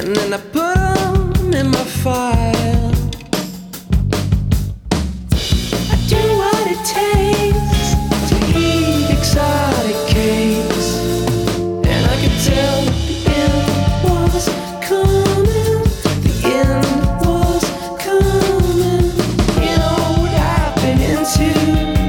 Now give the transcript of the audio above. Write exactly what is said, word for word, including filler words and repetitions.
and then I put them in my fire.